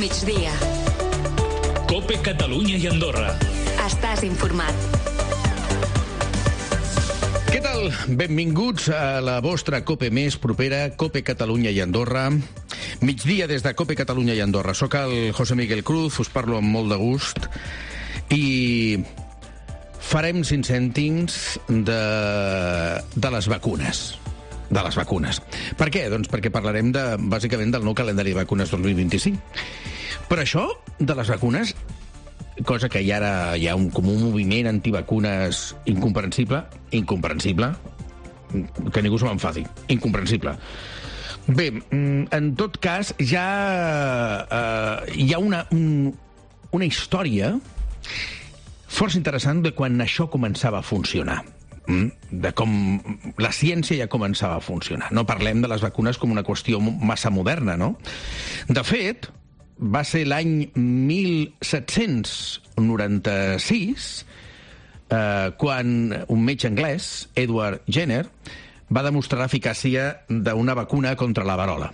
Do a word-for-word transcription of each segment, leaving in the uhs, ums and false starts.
migdia. COPE Catalunya i Andorra. Estàs informat. Què tal? Benvinguts a la vostra COPE més propera, COPE Catalunya i Andorra. Migdia des de COPE Catalunya i Andorra. Soc el José Miguel Cruz, us parlo amb molt de gust i farem cinc cèntims de, de les vacunes. De les vacunes. Per què? Doncs perquè parlarem de, bàsicament del nou calendari de vacunes dos mil vint-i-cinc. Però això de les vacunes, cosa que hi ha, ara, hi ha un, com un moviment antivacunes incomprensible, incomprensible, que ningú se m'enfadi, incomprensible. Bé, en tot cas, ja eh, hi ha una, un, una història força interessant de quan això començava a funcionar, de com la ciència ja començava a funcionar. No parlem de les vacunes com una qüestió massa moderna, no? De fet, va ser l'any mil set-cents noranta-sis eh, quan un metge anglès, Edward Jenner, va demostrar l'eficàcia d'una vacuna contra la verola.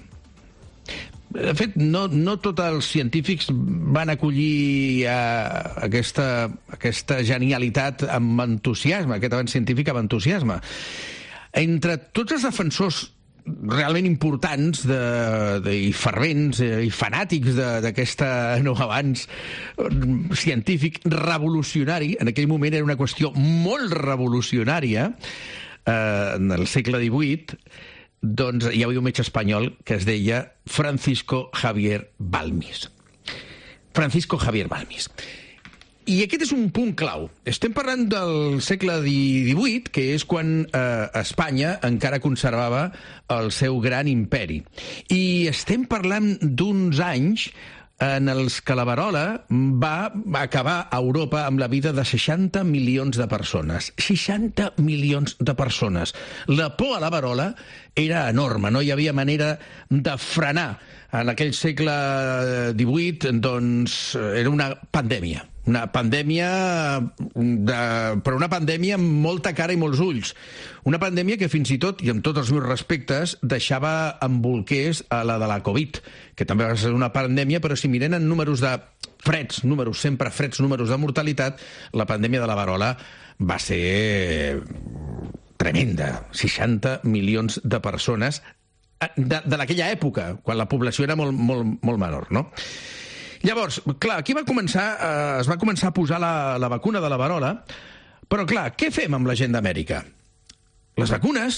De fet, no, no tots els científics van acollir uh, aquesta, aquesta genialitat amb entusiasme, aquest avanç científic amb entusiasme. Entre tots els defensors realment importants de, de, i fervents eh, i fanàtics d'aquest nou avanç científic revolucionari, en aquell moment era una qüestió molt revolucionària, eh, en el segle divuit, doncs hi havia un metge espanyol que es deia Francisco Javier Balmis. Francisco Javier Balmis. I aquest és un punt clau. Estem parlant del segle divuit, que és quan eh, Espanya encara conservava el seu gran imperi. I estem parlant d'uns anys en els que la verola va acabar a Europa amb la vida de seixanta milions de persones. seixanta milions de persones. La por a la verola era enorme, no hi havia manera de frenar. En aquell segle divuit, doncs, era una pandèmia. Una pandèmia, de, però una pandèmia amb molta cara i molts ulls. Una pandèmia que fins i tot, i amb tots els meus respectes, deixava en bolquers a la de la Covid, que també va ser una pandèmia, però si mirem en números de freds, números sempre freds, números de mortalitat, la pandèmia de la verola va ser tremenda. seixanta milions de persones de, de l'aquella època, quan la població era molt, molt, molt menor, no? Llavors, clar, aquí va començar, eh, es va començar a posar la, la vacuna de la verola, però clar, què fem amb la gent d'Amèrica? Les vacunes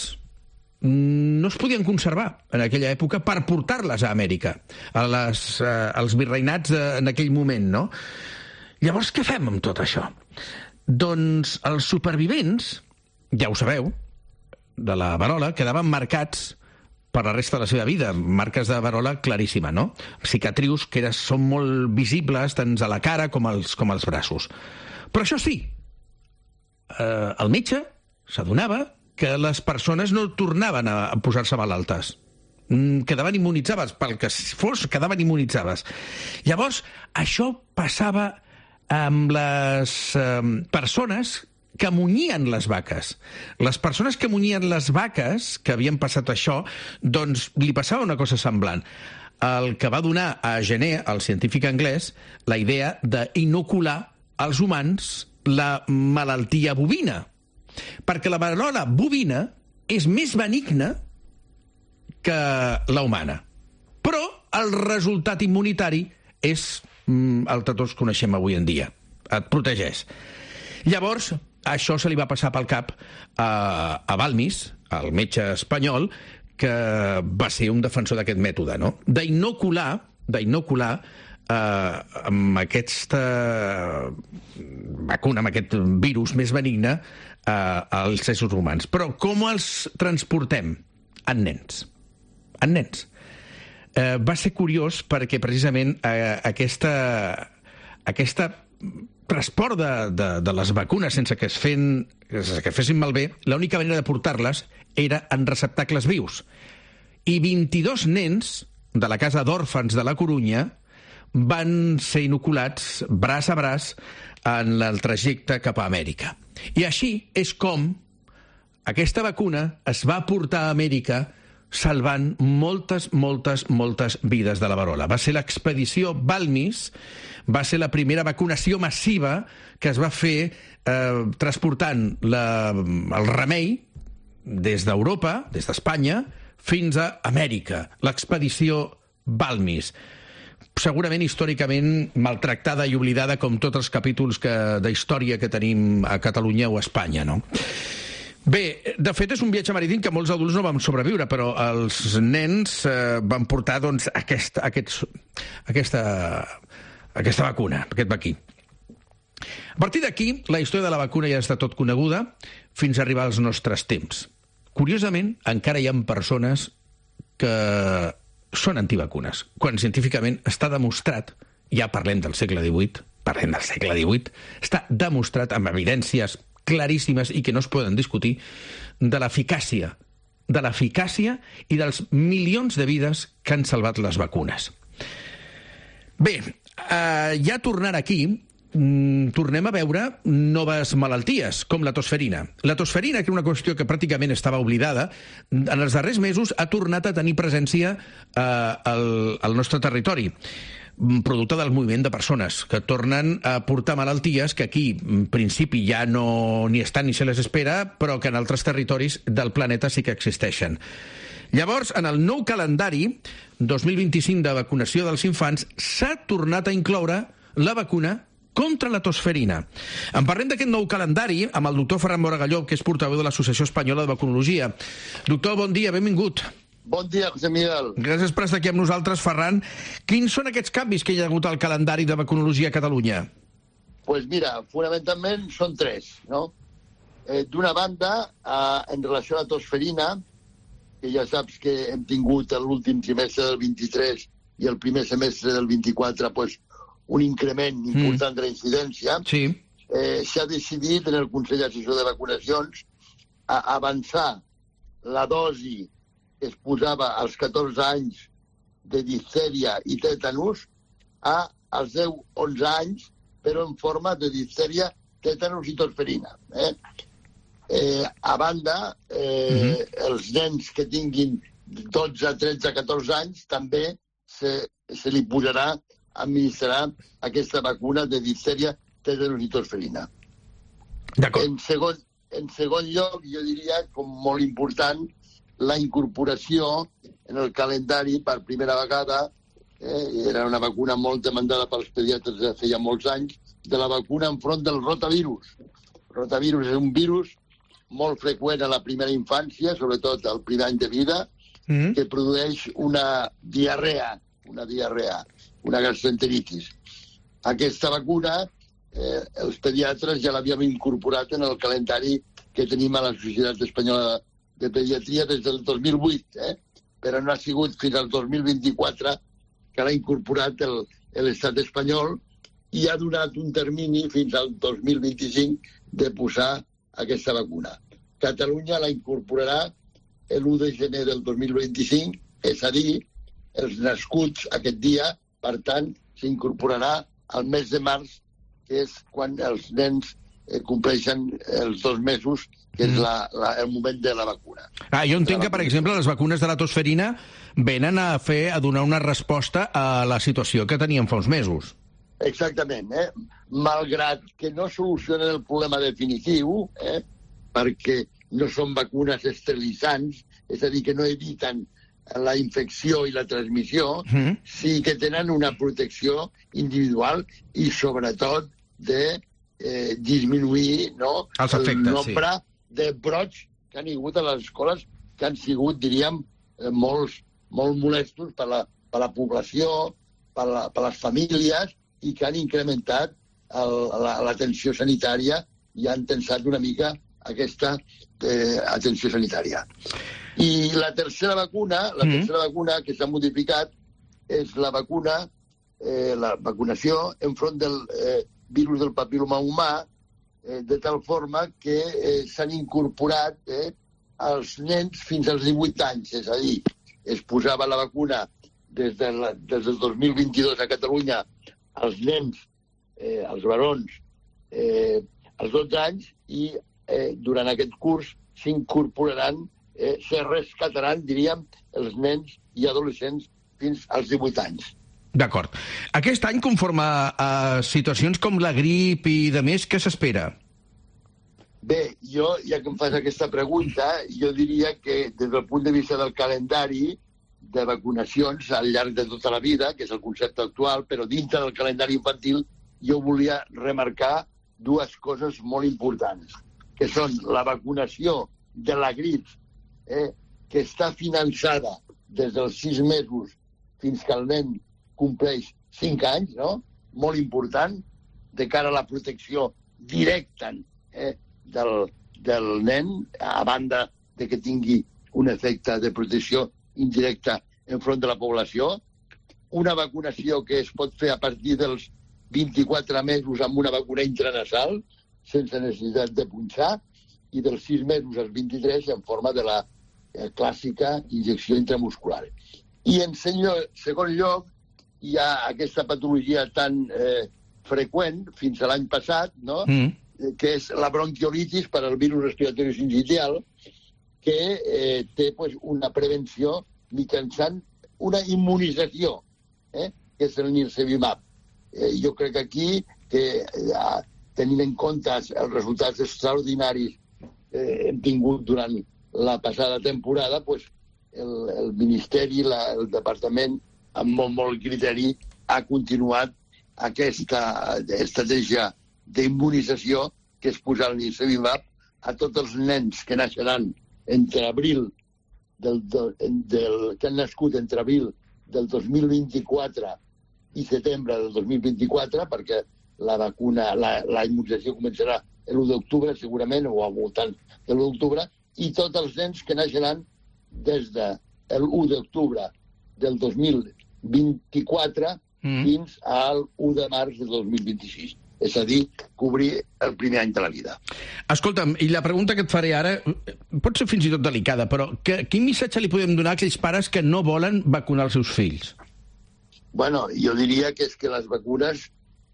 no es podien conservar en aquella època per portar-les a Amèrica, a les, eh, als virreinats de, en aquell moment, no? Llavors, què fem amb tot això? Doncs els supervivents, ja ho sabeu, de la verola, quedaven marcats per la resta de la seva vida, marques de verola claríssima, no? Cicatrius que era, són molt visibles tant a la cara com als, com als braços. Però això sí, eh, el metge s'adonava que les persones no tornaven a posar-se malaltes. Quedaven immunitzades, pel que fos, quedaven immunitzades. Llavors, això passava amb les eh, persones que munyien les vaques. Les persones que munyien les vaques, que havien passat això, doncs li passava una cosa semblant. El que va donar a Jenner, el científic anglès, la idea d'inocular als humans la malaltia bovina. Perquè la verola bovina és més benigna que la humana. Però el resultat immunitari és el que tots coneixem avui en dia. Et protegeix. Llavors, això se li va passar pel cap a, a Balmis, el metge espanyol, que va ser un defensor d'aquest mètode, no? D'inocular, d'inocular eh, amb aquesta vacuna, amb aquest virus més benigne, eh, als éssers humans. Però com els transportem? En nens. En nens. Eh, va ser curiós perquè precisament eh, aquesta, aquesta transport de, de, de les vacunes sense que es, fen, sense que fessin malbé, l'única manera de portar-les era en receptacles vius. I vint-i-dos nens de la casa d'òrfans de la Corunya van ser inoculats braç a braç en el trajecte cap a Amèrica. I així és com aquesta vacuna es va portar a Amèrica salvant moltes, moltes, moltes vides de la verola. Va ser l'expedició Balmis, va ser la primera vacunació massiva que es va fer eh, transportant la, el remei des d'Europa, des d'Espanya, fins a Amèrica. L'expedició Balmis. Segurament històricament maltractada i oblidada com tots els capítols que, de història que tenim a Catalunya o a Espanya, no? Bé, de fet és un viatge marítim que molts adults no vam sobreviure, però els nens eh, van portar doncs, aquest, aquest, aquesta, aquesta vacuna, aquest vaquí. A partir d'aquí, la història de la vacuna ja està tot coneguda fins a arribar als nostres temps. Curiosament, encara hi ha persones que són antivacunes, quan científicament està demostrat, ja parlem del segle divuit, parlem del segle divuit, està demostrat amb evidències claríssimes i que no es poden discutir, de l'eficàcia, de l'eficàcia i dels milions de vides que han salvat les vacunes. Bé, eh, ja tornant aquí, tornem a veure noves malalties, com la tosferina. La tosferina, que era una qüestió que pràcticament estava oblidada, en els darrers mesos ha tornat a tenir presència eh, al, al nostre territori, producte del moviment de persones que tornen a portar malalties que aquí, en principi, ja no ni estan ni se les espera, però que en altres territoris del planeta sí que existeixen. Llavors, en el nou calendari dos mil vint-i-cinc de vacunació dels infants s'ha tornat a incloure la vacuna contra la tosferina. En parlem d'aquest nou calendari amb el doctor Ferran Moragalló, que és portaveu de l'Associació Espanyola de Vacunologia. Doctor, bon dia, benvingut. Bon dia, José Miguel. Gràcies per estar aquí amb nosaltres, Ferran. Quins són aquests canvis que hi ha hagut al calendari de vacunologia a Catalunya? Doncs pues mira, fonamentalment són tres, no? Eh, D'una banda, eh, en relació a la tosferina, que ja saps que hem tingut l'últim trimestre del vint-i-tres i el primer semestre del vint-i-quatre, pues, un increment important mm. de la incidència, sí. eh, s'ha decidit en el Consell Assessor de Vacunacions a avançar la dosi que es posava als catorze anys de diftèria i tètanus a als deu onze anys, però en forma de diftèria, tètanus i tosferina. Eh? Eh, a banda, eh, mm-hmm. els nens que tinguin dotze, tretze, catorze anys també se, se li posarà administrar aquesta vacuna de diftèria, tètanus i tosferina. En segon, en segon lloc, jo diria, com molt important, la incorporació en el calendari per primera vegada, eh, era una vacuna molt demandada pels pediatres de feia molts anys, de la vacuna enfront del rotavirus. El rotavirus és un virus molt freqüent a la primera infància, sobretot al primer any de vida, mm-hmm. que produeix una diarrea, una diarrea, una gastroenteritis. Aquesta vacuna, eh, els pediatres ja l'havíem incorporat en el calendari que tenim a la Societat Espanyola de Pediatria des del dos mil vuit, eh? però no ha sigut fins al dos mil vint-i-quatre que l'ha incorporat l'estat espanyol i ha donat un termini fins al dos mil vint-i-cinc de posar aquesta vacuna. Catalunya la incorporarà l'u de gener del dos mil vint-i-cinc, és a dir, els nascuts aquest dia, per tant, s'incorporarà al mes de març, que és quan els nens eh, compleixen els dos mesos, que és la, la, el moment de la vacuna. Ah, jo entenc que, per exemple, les vacunes de la tosferina venen a fer, a donar una resposta a la situació que teníem fa uns mesos. Exactament, eh? Malgrat que no solucionen el problema definitiu, eh? perquè no són vacunes esterilitzants, és a dir, que no eviten la infecció i la transmissió, mm. sí que tenen una protecció individual i, sobretot, de eh, disminuir no, els efectes, el nombre sí. de brots que han hagut a les escoles, que han sigut, diríem, eh, molts, molt molestos per la, per la població, per, la, per les famílies, i que han incrementat l'atenció sanitària i han tensat una mica aquesta eh, atenció sanitària. I la tercera vacuna, la mm. tercera vacuna que s'ha modificat és la vacuna, eh, la vacunació enfront del eh, virus del papil·loma humà, eh, de tal forma que eh, s'han incorporat eh, als nens fins als divuit anys, és a dir, es posava la vacuna des, de la, des del dos mil vint-i-dos a Catalunya als nens, eh, als barons, eh, als dotze anys, i eh, durant aquest curs s'incorporaran, eh, se rescataran, diríem, els nens i adolescents fins als divuit anys. D'acord. Aquest any, conforme a situacions com la grip i de més, què s'espera? Bé, jo, ja que em fas aquesta pregunta, jo diria que des del punt de vista del calendari de vacunacions al llarg de tota la vida, que és el concepte actual, però dintre del calendari infantil, jo volia remarcar dues coses molt importants, que són la vacunació de la grip, eh, que està finançada des dels sis mesos fins que el nen compleix cinc anys, no? Molt important, de cara a la protecció directa eh, del, del nen, a banda de que tingui un efecte de protecció indirecta enfront de la població. Una vacunació que es pot fer a partir dels vint-i-quatre mesos amb una vacuna intranasal, sense necessitat de punxar, i dels sis mesos als vint-i-tres en forma de la eh, clàssica injecció intramuscular. I en segon lloc, hi ha aquesta patologia tan eh, freqüent fins a l'any passat, no? Mm. que és la bronquiolitis per al virus respiratori sincitial, que eh, té pues, una prevenció mitjançant una immunització, eh, que és el nirsevimab. Eh, jo crec que aquí, que eh, tenint en compte els resultats extraordinaris eh, hem tingut durant la passada temporada, pues, el, el Ministeri, la, el Departament, amb molt, molt criteri, ha continuat aquesta estratègia d'immunització, que és posar el nirsevimab a tots els nens que naixeran entre abril del, del, del, que han nascut entre abril del dos mil vint-i-quatre i setembre del dos mil vint-i-quatre, perquè la vacuna, la, la immunització començarà l'u d'octubre, segurament, o al voltant de l'u d'octubre, i tots els nens que naixeran des de l'u d'octubre del dos mil vint-i-quatre mm. fins al u de març del dos mil vint-i-sis. És a dir, cobrir el primer any de la vida. Escolta'm, i la pregunta que et faré ara pot ser fins i tot delicada, però que, quin missatge li podem donar a aquells pares que no volen vacunar els seus fills? Bueno, jo diria que és que les vacunes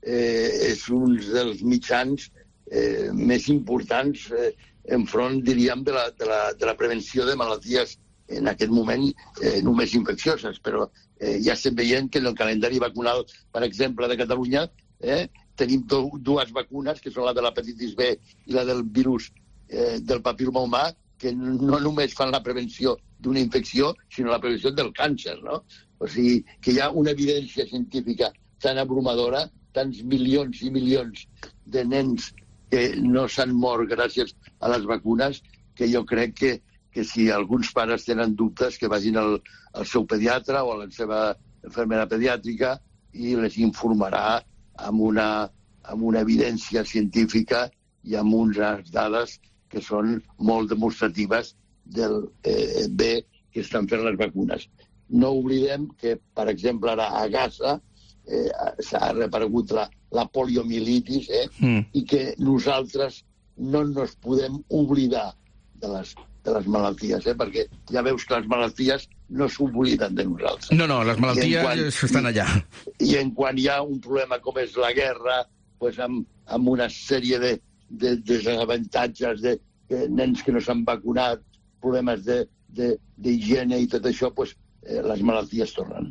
eh, és un dels mitjans eh, més importants eh, enfront, diríem, de la, de, la, de la prevenció de malalties en aquest moment eh, només infeccioses, però eh, ja estem veient que en el calendari vacunal, per exemple, de Catalunya, eh, tenim do, dues vacunes, que són la de l'hepatitis B i la del virus eh, del papil·loma humà, que no només fan la prevenció d'una infecció, sinó la prevenció del càncer, no? O sigui, que hi ha una evidència científica tan abrumadora, tants milions i milions de nens que no s'han mort gràcies a les vacunes, que jo crec que que si alguns pares tenen dubtes que vagin al, al seu pediatre o a la seva infermera pediàtrica i les informarà amb una, amb una evidència científica i amb unes dades que són molt demostratives del eh, bé que estan fent les vacunes. No oblidem que, per exemple, ara a Gaza eh, s'ha reparegut la, la poliomielitis eh, mm. i que nosaltres no ens podem oblidar de les de les malalties, eh? Perquè ja veus que les malalties no s'obliden de nosaltres. No, no, les malalties quan, estan allà. I, I en quan hi ha un problema com és la guerra, pues amb, amb una sèrie de, de, de desavantatges, de, de nens que no s'han vacunat, problemes d'higiene i tot això, pues, eh, les malalties tornen.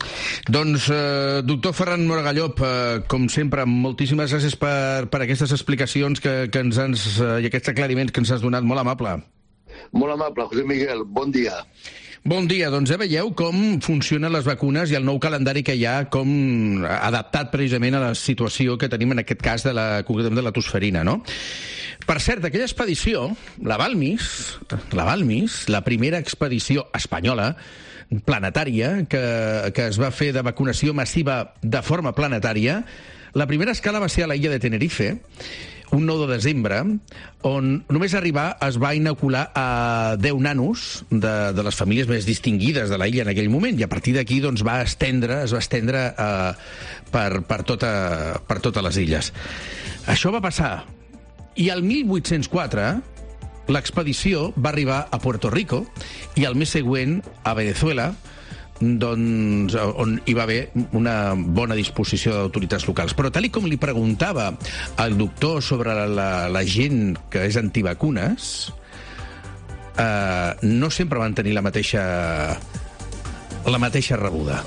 Doncs, eh, doctor Ferran Moregallop, eh, com sempre, moltíssimes gràcies per, per aquestes explicacions que, que ens has, eh, i aquests aclariments que ens has donat. Molt amable. Molt amable, José Miguel. Bon dia. Bon dia. Doncs ja veieu com funcionen les vacunes i el nou calendari que hi ha, com adaptat precisament a la situació que tenim en aquest cas de la, de la tosferina, no? Per cert, aquella expedició, la Balmis, la Balmis, la primera expedició espanyola planetària que, que es va fer de vacunació massiva de forma planetària, la primera escala va ser a l'illa de Tenerife, un nou de desembre, on només arribar es va inocular a deu nanos de, de les famílies més distingides de la illa en aquell moment, i a partir d'aquí doncs, va estendre, es va estendre eh, per, per, tota, per totes les illes. Això va passar. I el mil vuit-cents quatre l'expedició va arribar a Puerto Rico i el mes següent a Venezuela, doncs, on hi va haver una bona disposició d'autoritats locals. Però tal com li preguntava al doctor sobre la, la gent que és antivacunes, eh, no sempre van tenir la mateixa, la mateixa rebuda.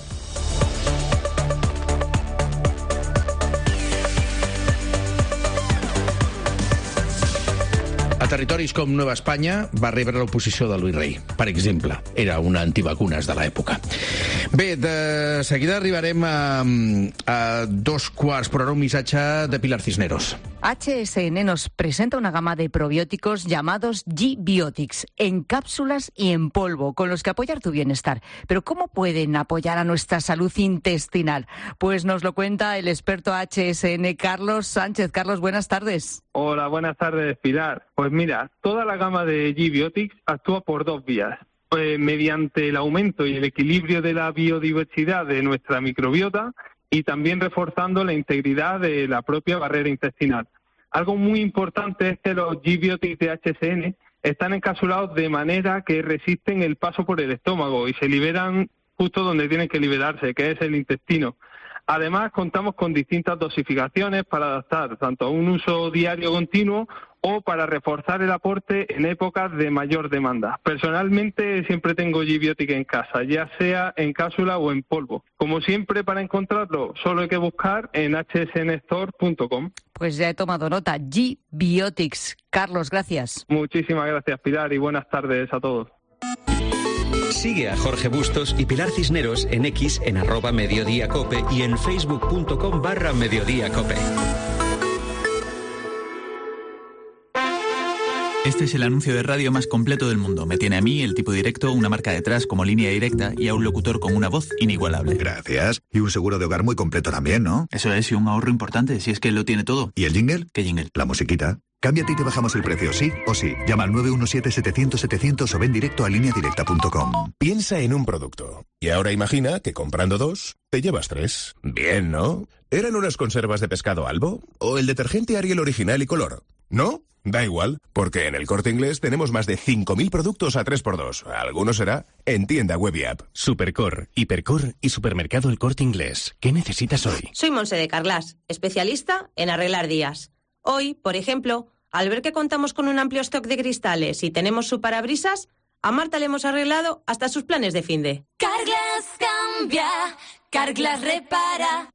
A territoris com Nova Espanya va rebre l'oposició de Luis Rey, per exemple. Era una antivacunes de l'època. Bé, de seguida arribarem a, a dos quarts, però ara un missatge de Pilar Cisneros. H S N nos presenta una gama de probióticos llamados G-Biotics, en cápsulas y en polvo, con los que apoyar tu bienestar. Pero ¿cómo pueden apoyar a nuestra salud intestinal? Pues nos lo cuenta el experto H S N, Carlos Sánchez. Carlos, buenas tardes. Hola, buenas tardes, Pilar. Pues mira, toda la gama de G-Biotics actúa por dos vías. Eh, mediante el aumento y el equilibrio de la biodiversidad de nuestra microbiota, y también reforzando la integridad de la propia barrera intestinal. Algo muy importante es que los G-Biotics de H S N están encapsulados de manera que resisten el paso por el estómago y se liberan justo donde tienen que liberarse, que es el intestino. Además, contamos con distintas dosificaciones para adaptar tanto a un uso diario continuo o para reforzar el aporte en épocas de mayor demanda. Personalmente siempre tengo G-Biotic en casa, ya sea en cápsula o en polvo. Como siempre, para encontrarlo solo hay que buscar en h s n store punto com. Pues ya he tomado nota. G-Biotics. Carlos, gracias. Muchísimas gracias, Pilar, y buenas tardes a todos. Sigue a Jorge Bustos y Pilar Cisneros en X, en arroba Mediodía Cope y en facebook punto com barra Mediodía Cope. Este es el anuncio de radio más completo del mundo. Me tiene a mí, el tipo directo, una marca detrás como línea directa y a un locutor con una voz inigualable. Gracias. Y un seguro de hogar muy completo también, ¿no? Eso es, y un ahorro importante, si es que lo tiene todo. ¿Y el jingle? ¿Qué jingle? La musiquita. Cámbiate y te bajamos el precio, sí o sí. Llama al nueve uno siete, setecientos, setecientos o ven directo a línea directa punto com. Piensa en un producto. Y ahora imagina que comprando dos, te llevas tres. Bien, ¿no? ¿Eran unas conservas de pescado Albo? ¿O el detergente Ariel original y color? ¿No? Da igual, porque en El Corte Inglés tenemos más de cinco mil productos a tres por dos. Alguno será en tienda web y app. Supercor, Hipercor y Supermercado El Corte Inglés. ¿Qué necesitas hoy? Soy Monse de Carglass, especialista en arreglar días. Hoy, por ejemplo, al ver que contamos con un amplio stock de cristales y tenemos su parabrisas, a Marta le hemos arreglado hasta sus planes de finde. Carglass cambia, Carglass repara.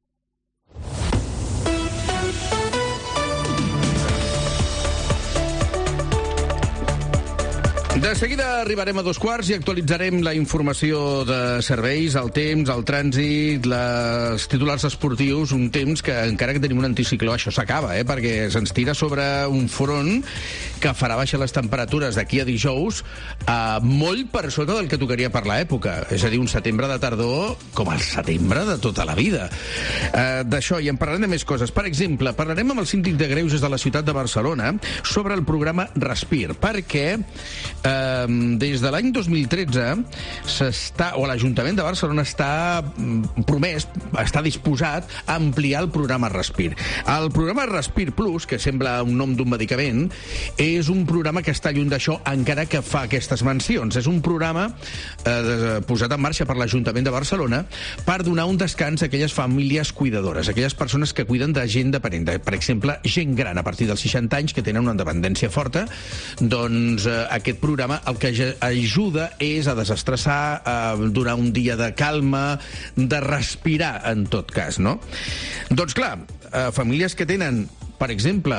De seguida arribarem a dos quarts i actualitzarem la informació de serveis, el temps, el trànsit, les titulars esportius, un temps que encara que tenim un anticicló, això s'acaba, eh? Perquè se'ns tira sobre un front que farà baixar les temperatures d'aquí a dijous a molt per sota del que tocaria per l'època. És a dir, un setembre de tardor com el setembre de tota la vida. Eh, D'això, i en parlarem de més coses. Per exemple, parlarem amb el síndic de Greuges de la ciutat de Barcelona sobre el programa Respir, perquè Uh, des de l'any dos mil tretze s'està, o l'Ajuntament de Barcelona està promès, està disposat a ampliar el programa Respir. El programa Respir Plus, que sembla un nom d'un medicament, és un programa que està lluny d'això, encara que fa aquestes mencions. És un programa uh, posat en marxa per l'Ajuntament de Barcelona per donar un descans a aquelles famílies cuidadores, aquelles persones que cuiden de gent dependent, per exemple, gent gran a partir dels seixanta anys que tenen una dependència forta. Doncs uh, aquest programa el que ajuda és a desestressar, a donar un dia de calma, de respirar, en tot cas, no? Doncs clar, famílies que tenen, per exemple,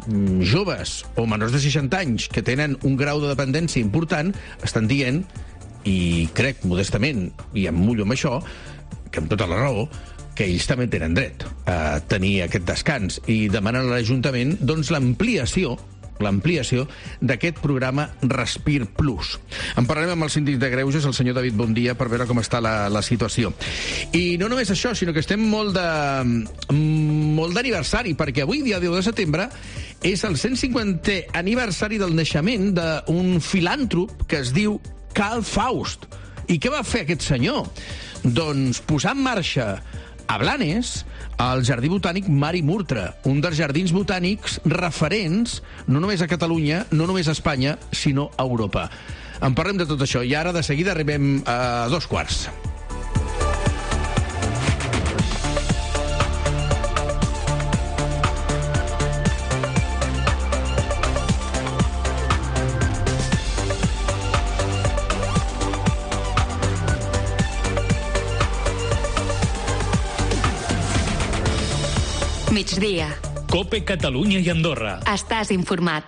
joves o menors de seixanta anys que tenen un grau de dependència important, estan dient, i crec modestament, i em mullo amb això, que amb tota la raó, que ells també tenen dret a tenir aquest descans i demanen a l'Ajuntament doncs l'ampliació l'ampliació d'aquest programa Respir Plus. En parlarem amb el síndic de Greuges, el senyor David Bondia, per veure com està la, la situació. I no només això, sinó que estem molt de molt d'aniversari, perquè avui, dia deu de setembre, és el cent cinquantè aniversari del naixement d'un filàntrop que es diu Carl Faust. I què va fer aquest senyor? Doncs posar en marxa a Blanes al Jardí Botànic Mari Murtra, un dels jardins botànics referents no només a Catalunya, no només a Espanya, sinó a Europa. En parlem de tot això i ara de seguida arribem a dos quarts. Migdia. Cope Catalunya i Andorra. Estàs informat.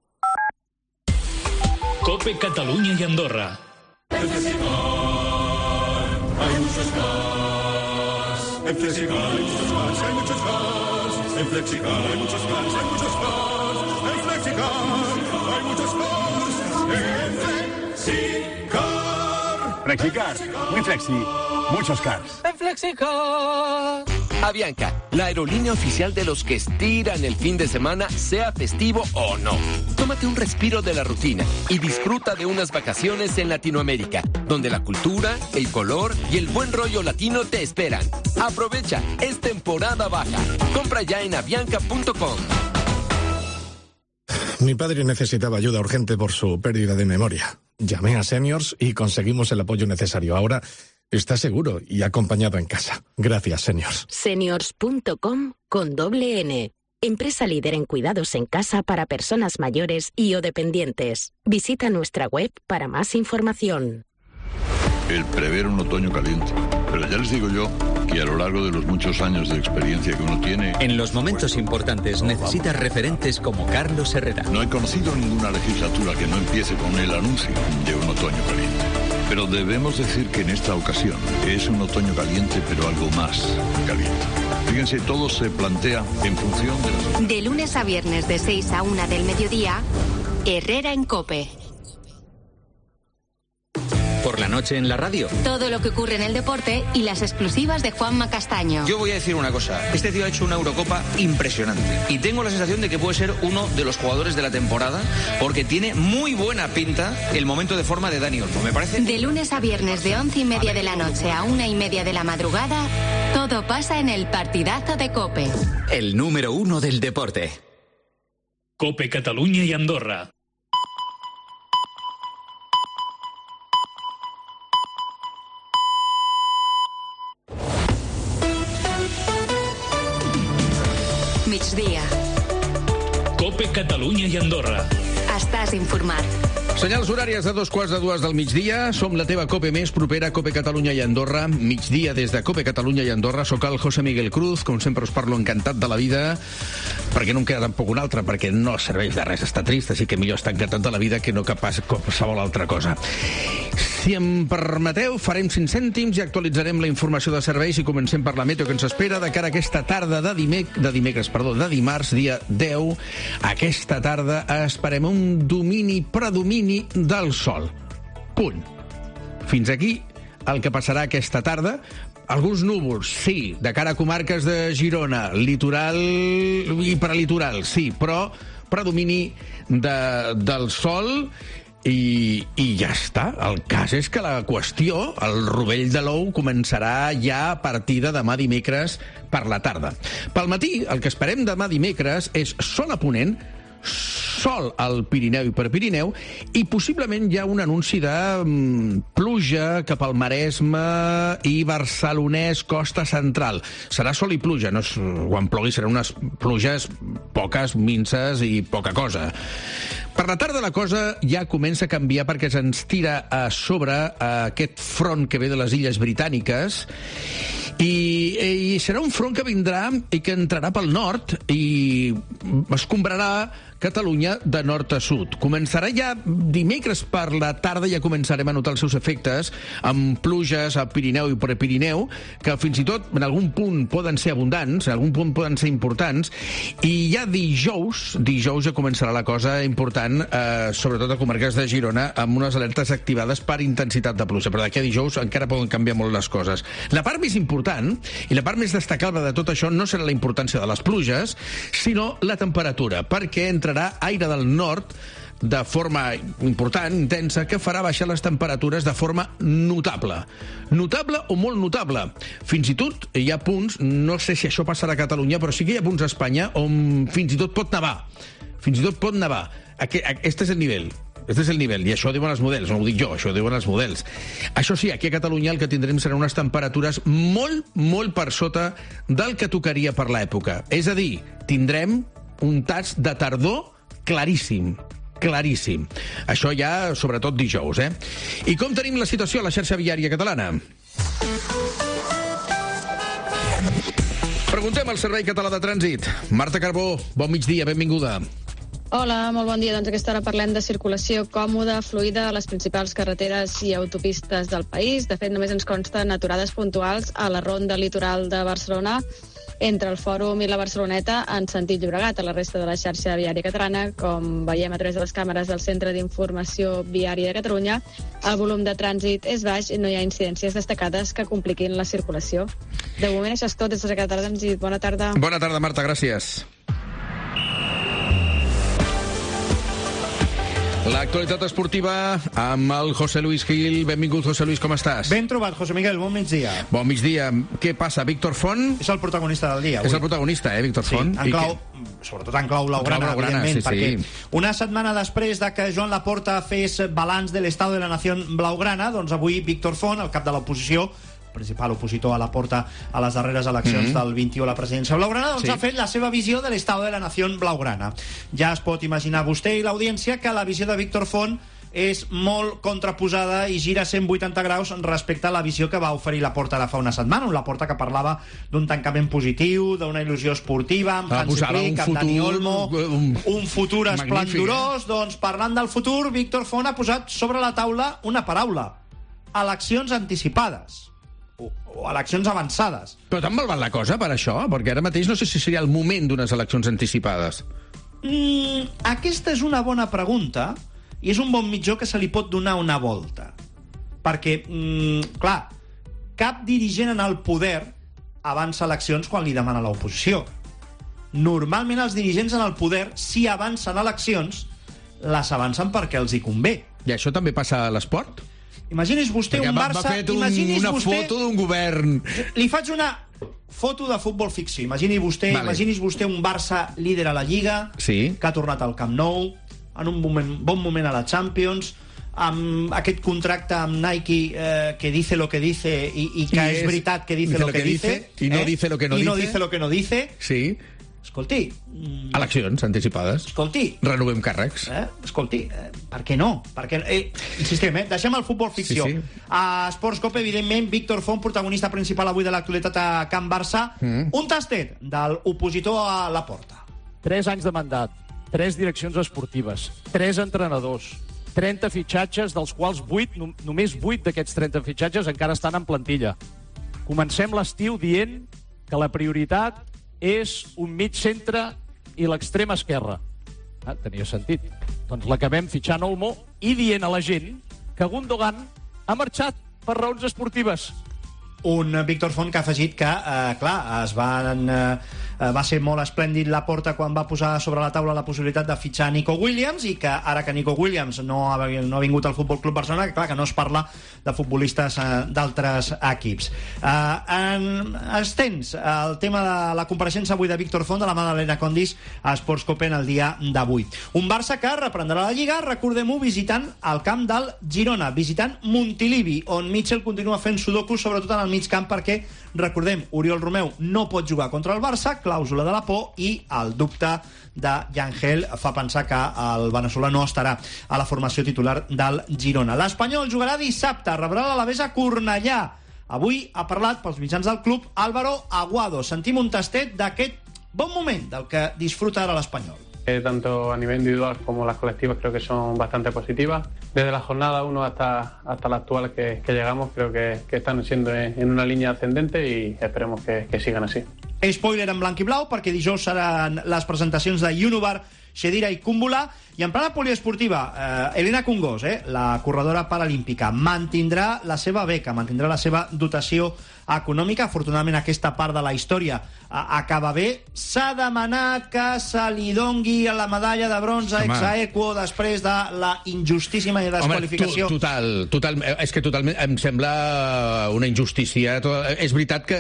Cope Catalunya i Andorra. En Flexicar hay muchos cars. En Flexicar hay muchos cars, hay muchos cars. En Flexicar hay muchos cars, hay muchos cars. En Flexicar hay muchos cars. En Flexicar. Flexicar, muy flexi, muchos cars. En Flexicar. Avianca, la aerolínea oficial de los que estiran el fin de semana, sea festivo o no. Tómate un respiro de la rutina y disfruta de unas vacaciones en Latinoamérica, donde la cultura, el color y el buen rollo latino te esperan. Aprovecha, es temporada baja. Compra ya en avianca punto com. Mi padre necesitaba ayuda urgente por su pérdida de memoria. Llamé a Seniors y conseguimos el apoyo necesario. Ahora está seguro y acompañado en casa. Gracias, Seniors. Seniors punto com con doble N. Empresa líder en cuidados en casa para personas mayores y o dependientes. Visita nuestra web para más información. El prever un otoño caliente. Pero ya les digo yo que a lo largo de los muchos años de experiencia que uno tiene... En los momentos importantes necesitas referentes como Carlos Herrera. No he conocido ninguna legislatura que no empiece con el anuncio de un otoño caliente. Pero debemos decir que en esta ocasión es un otoño caliente, pero algo más caliente. Fíjense, todo se plantea en función de las... De lunes a viernes de seis a una del mediodía, Herrera en COPE. Por la noche en la radio. Todo lo que ocurre en el deporte y las exclusivas de Juanma Castaño. Yo voy a decir una cosa. Este tío ha hecho una Eurocopa impresionante. Y tengo la sensación de que puede ser uno de los jugadores de la temporada porque tiene muy buena pinta el momento de forma de Dani Olmo. Me parece... De lunes a viernes de once y media de la noche a una y media de la madrugada, todo pasa en el partidazo de COPE. El número uno del deporte. Cope Catalunya i Andorra. Migdia. Cope Catalunya i Andorra. Estàs informat. Senyals horàries de dos quarts de dues del migdia. Som la teva Cope més propera, Cope Catalunya i Andorra. Migdia des de Cope Catalunya i Andorra. Soc el José Miguel Cruz. Com sempre us parlo encantat de la vida, perquè no em queda tampoc un altre, perquè no serveix de res estar trist, així que millor estar encantat de la vida que no capaç qualsevol altra cosa. Si em permeteu, farem cinc cèntims i actualitzarem la informació de serveis i comencem per la meteo que ens espera de cara a aquesta tarda de, dimec de dimecres, perdó, de dimarts, dia deu. Aquesta tarda esperem un domini, predomini del sol. Punt. Fins aquí el que passarà aquesta tarda. Alguns núvols, sí, de cara a comarques de Girona, litoral i prelitoral, sí, però predomini de, del sol. I, i ja està. El cas és que la qüestió, el rovell de l'ou, començarà ja a partir de demà dimecres per la tarda. Pel matí, el que esperem demà dimecres és sol a ponent, sol al Pirineu i per Pirineu, i possiblement hi ha un anunci de mm, pluja cap al Maresme i Barcelonès, costa central. Serà sol i pluja, no és, quan plogui seran unes pluges poques, minces i poca cosa. Per la tarda la cosa ja comença a canviar perquè se'ns tira a sobre aquest front que ve de les Illes Britàniques i, i serà un front que vindrà i que entrarà pel nord i escombrarà Catalunya de nord a sud. Començarà ja dimecres per la tarda, ja començarem a notar els seus efectes amb pluges al Pirineu i Prepirineu, que fins i tot en algun punt poden ser abundants, en algun punt poden ser importants, i ja dijous, dijous ja començarà la cosa important, eh, sobretot a comarques de Girona, amb unes alertes activades per intensitat de pluja, però d'aquí a dijous encara poden canviar molt les coses. La part més important i la part més destacable de tot això no serà la importància de les pluges, sinó la temperatura, perquè entre entrarà aire del nord de forma important, intensa, que farà baixar les temperatures de forma notable. Notable o molt notable. Fins i tot hi ha punts, no sé si això passarà a Catalunya, però sí que hi ha punts a Espanya on fins i tot pot nevar. Fins i tot pot nevar. Aquest és el nivell. Este és el nivell, i això ho diuen els models, no ho dic jo, això ho diuen els models. Això sí, aquí a Catalunya el que tindrem seran unes temperatures molt, molt per sota del que tocaria per l'època. És a dir, tindrem un tast de tardor claríssim, claríssim. Això ja, sobretot dijous, eh? I com tenim la situació a la xarxa viària catalana? Preguntem al Servei Català de Trànsit. Marta Carbó, bon migdia, benvinguda. Hola, molt bon dia. Doncs a aquesta hora parlem de circulació còmoda, fluida a les principals carreteres i autopistes del país. De fet, només ens consten aturades puntuals a la ronda litoral de Barcelona, entre el Fòrum i la Barceloneta en sentit Llobregat. A la resta de la xarxa viària catalana, com veiem a través de les càmeres del Centre d'Informació Viària de Catalunya, el volum de trànsit és baix i no hi ha incidències destacades que compliquin la circulació. De moment això és tot des de la Secretaria de Trànsit. Bona tarda. Bona tarda, Marta, gràcies. L'actualitat esportiva amb el José Luis Gil. Benvingut, José Luis, com estàs? Ben trobat, José Miguel, bon migdia. Bon migdia. Què passa? Víctor Font? És el protagonista del dia. És el protagonista, eh, Víctor Font? Sí, en clau, sobretot en clau blaugrana, evidentment, sí, perquè sí. Una setmana després de que Joan Laporta fes balanç de l'estado de la nació blaugrana, doncs avui Víctor Font, el cap de l'oposició, principal opositor a Laporta a les darreres eleccions mm-hmm. del vint-i-u a la presidència blaugrana, doncs sí. Ha fet la seva visió de l'estado de la nació blaugrana. Ja es pot imaginar vostè i l'audiència que la visió de Víctor Font és molt contraposada i gira cent vuitanta graus respecte a la visió que va oferir Laporta ara fa una setmana, un Laporta que parlava d'un tancament positiu, d'una il·lusió esportiva, amb Hansi Flick, amb Dani Olmo, un, un futur esplendorós. Doncs parlant del futur, Víctor Font ha posat sobre la taula una paraula: eleccions anticipades. O, o eleccions avançades. Però tan mal va la cosa per això? Perquè ara mateix no sé si seria el moment d'unes eleccions anticipades. Mm, aquesta és una bona pregunta i és un bon mitjó que se li pot donar una volta. Perquè, mm, clar, cap dirigent en el poder avança eleccions quan li demana l'oposició. Normalment els dirigents en el poder, si avancen eleccions, les avancen perquè els hi convé. I això també passa a l'esport? Imagini's vostè Perquè un Barça... Va fet un, imagini's una vostè, foto d'un govern... Li faig una foto de futbol ficció. Imagini vostè, vale. Imagini's vostè un Barça líder a la Lliga, sí. Que ha tornat al Camp Nou, en un moment, bon moment a la Champions, amb aquest contracte amb Nike eh, que dice lo que dice i, i que I és, és veritat que dice, dice lo que, que dice, dice i no eh? dice lo que no I dice. no dice lo que no dice. Sí. Escolti... Mm, eleccions anticipades. Escolti. Renovem càrrecs. Eh? Escolti, eh, per què no? Perquè, eh, insistim, eh? Deixem el futbol ficció. Sí, sí. A Sports Cope, evidentment, Víctor Font, protagonista principal avui de l'actualitat a Can Barça. Mm. Un tastet del opositor a Laporta. Tres anys de mandat, tres direccions esportives, tres entrenadors, trenta fitxatges, dels quals vuit, no, només vuit d'aquests trenta fitxatges encara estan en plantilla. Comencem l'estiu dient que la prioritat és un mig centre i l'extrema esquerra. Ah, tenia sentit. Doncs l'acabem fitxant Olmo i dient a la gent que Gundogan ha marxat per raons esportives. Un Víctor Font que ha afegit que, eh, clar, es van, eh, va ser molt esplèndid Laporta quan va posar sobre la taula la possibilitat de fitxar Nico Williams i que ara que Nico Williams no ha, no ha vingut al Futbol Club Barcelona, que clar, que no es parla de futbolistes eh, d'altres equips. Eh, en estens el tema de la compareixença avui de Víctor Font de la mà d'Helena Condis a Sports Cope en el dia d'avui. Un Barça que reprendrà la Lliga, recordem-ho, visitant el camp del Girona, visitant Montilivi, on Mitchell continua fent sudoku, sobretot en el mig camp, perquè, recordem, Oriol Romeu no pot jugar contra el Barça, clàusula de la por, i el dubte de Yangel fa pensar que el veneçolà no estarà a la formació titular del Girona. L'Espanyol jugarà dissabte, rebrà l'Alavés a Cornellà. Avui ha parlat pels mitjans del club Álvaro Aguado. Sentim un tastet d'aquest bon moment del que disfruta ara l'Espanyol. Eh, tanto a nivel individual como las colectivas creo que son bastante positivas. Desde la jornada uno hasta, hasta la actual que, que llegamos, creo que, que están siendo en, en una línea ascendente y esperemos que, que sigan así. Spoiler en blanc i blau, perquè dijous seran les presentacions de Yunubar, Xedira i Cúmbula, i en plana poliesportiva, eh, Helena Cungós, eh, la corredora paralímpica, mantindrà la seva beca, mantindrà la seva dotació econòmica. Afortunadament aquesta part de la història eh, acaba bé. S'ha demanat que se li dongui la medalla de bronze ex aequo després de la injustíssima desqualificació. Home, total, total, és que totalment em sembla una injustícia. És veritat que...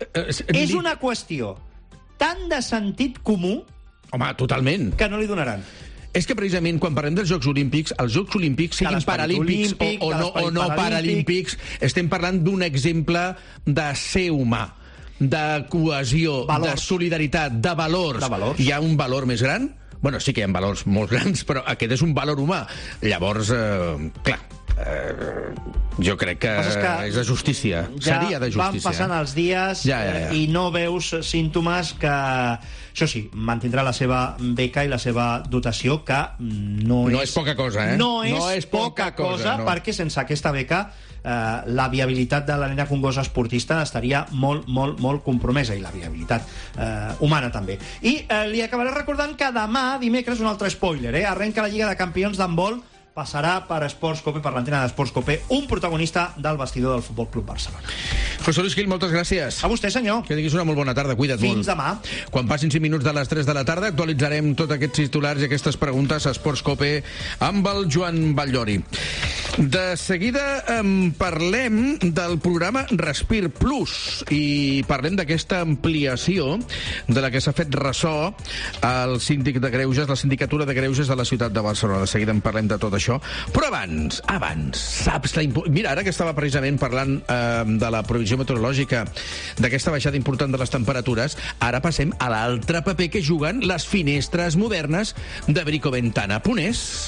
És una qüestió tan de sentit comú. Home, totalment. Que no li donaran. És que precisament quan parlem dels Jocs Olímpics, els Jocs Olímpics, siguin paralímpics o, o, no, o no paralímpics, estem parlant d'un exemple de ser humà, de cohesió, valors. De solidaritat, de valors. de valors. Hi ha un valor més gran? Bueno, sí que hi ha valors molt grans, però aquest és un valor humà. Llavors, eh, clar, eh, jo crec que, és que és de justícia. Ja Seria de justícia. van passant els dies ja, ja, ja. Eh, i no veus símptomes que, això sí, mantindrà la seva beca i la seva dotació, que no, No és, és poca cosa, eh? No és, No és poca, poca cosa, cosa, no. perquè sense aquesta beca eh, la viabilitat de la nena Congosa esportista estaria molt, molt, molt compromesa, i la viabilitat eh, humana també. I eh, li acabaré recordant que demà, dimecres, un altre spoiler, eh? Arrenca la Lliga de Campions d'handbol, passarà per Esports Cope, per l'antena d'Esports Cope, un protagonista del vestidor del Futbol Club Barcelona. José Luis Gil, moltes gràcies. A vostè, senyor. Que tinguis una molt bona tarda, cuida't Fins molt. Fins demà. Quan passin cinc minuts de les tres de la tarda, actualitzarem tots aquests titulars i aquestes preguntes a Esports Cope amb el Joan Batllori. De seguida em parlem del programa Respir Plus i parlem d'aquesta ampliació de la que s'ha fet ressò al síndic de Greuges, la sindicatura de Greuges de la ciutat de Barcelona. De seguida en parlem de tot això. Però abans, abans, saps la impo... Mira, ara que estava precisament parlant eh, de la previsió meteorològica, d'aquesta baixada important de les temperatures, ara passem a l'altre paper que juguen les finestres modernes de Bricoventana Punès.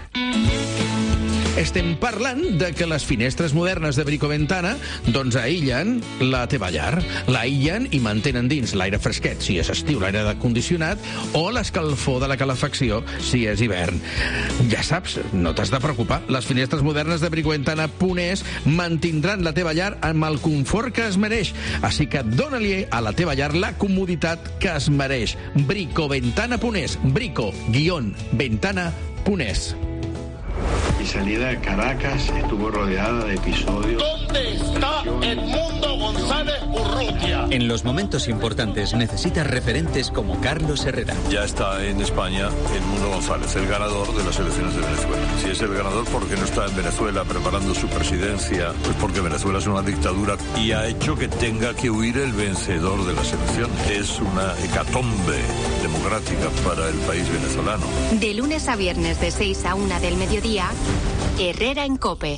Estem parlant de que les finestres modernes de Bricoventana doncs aïllen la teva llar, l'aïllen i mantenen dins l'aire fresquet si és estiu, l'aire condicionat, o l'escalfor de la calefacció si és hivern. Ja saps, no t'has de preocupar, les finestres modernes de Bricoventana Punès mantindran la teva llar amb el confort que es mereix, així que dona-li a la teva llar la comoditat que es mereix. Bricoventana Punès, brico-ventana.punès. Mi salida de Caracas estuvo rodeada de episodios. ¿Dónde está Edmundo González Urrutia? En los momentos importantes necesitas referentes como Carlos Herrera. Ya está en España Edmundo González, el ganador de las elecciones de Venezuela. Si es el ganador, ¿por qué no está en Venezuela preparando su presidencia? Pues porque Venezuela es una dictadura y ha hecho que tenga que huir el vencedor de las elecciones. Es una hecatombe democrática para el país venezolano. De lunes a viernes de seis a una del mediodía, Herrera en COPE.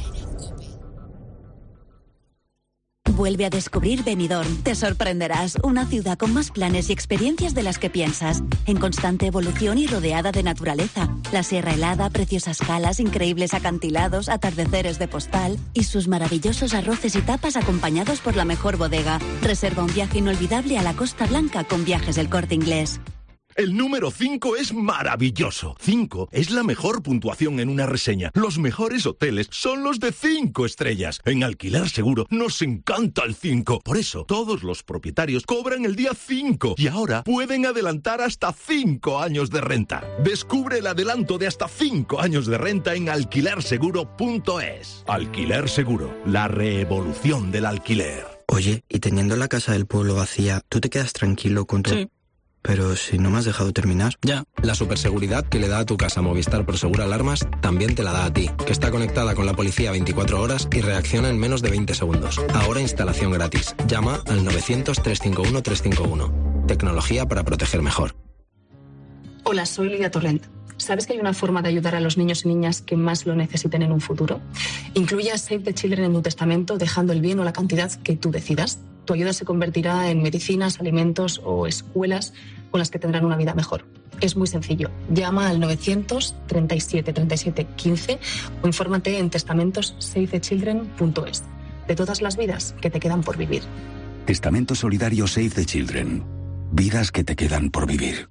Vuelve a descubrir Benidorm. Te sorprenderás. Una ciudad con más planes y experiencias de las que piensas. En constante evolución y rodeada de naturaleza. La sierra helada, preciosas calas, increíbles acantilados, atardeceres de postal y sus maravillosos arroces y tapas acompañados por la mejor bodega. Reserva un viaje inolvidable a la Costa Blanca con Viajes del Corte Inglés. El número cinco es maravilloso. cinco es la mejor puntuación en una reseña. Los mejores hoteles son los de cinco estrellas. En Alquiler Seguro nos encanta el cinco. Por eso, todos los propietarios cobran el día cinco. Y ahora pueden adelantar hasta cinco años de renta. Descubre el adelanto de hasta cinco años de renta en alquiler seguro punto es. Alquiler Seguro, la revolución del alquiler. Oye, y teniendo la casa del pueblo vacía, ¿tú te quedas tranquilo con tu...? Sí. Pero si no me has dejado terminar. Ya. La superseguridad que le da a tu casa Movistar Prosegur Alarmas también te la da a ti, que está conectada con la policía veinticuatro horas y reacciona en menos de veinte segundos. Ahora instalación gratis. Llama al novecientos, trescientos cincuenta y uno, trescientos cincuenta y uno. Tecnología para proteger mejor. Hola, soy Lidia Torrent. ¿Sabes que hay una forma de ayudar a los niños y niñas que más lo necesiten en un futuro? Incluye a Save the Children en tu testamento, dejando el bien o la cantidad que tú decidas. Tu ayuda se convertirá en medicinas, alimentos o escuelas con las que tendrán una vida mejor. Es muy sencillo. Llama al novecientos, treinta y siete, treinta y siete, quince o infórmate en testamentos save the children punto es. De todas las vidas que te quedan por vivir. Testamento solidario Save the Children. Vidas que te quedan por vivir.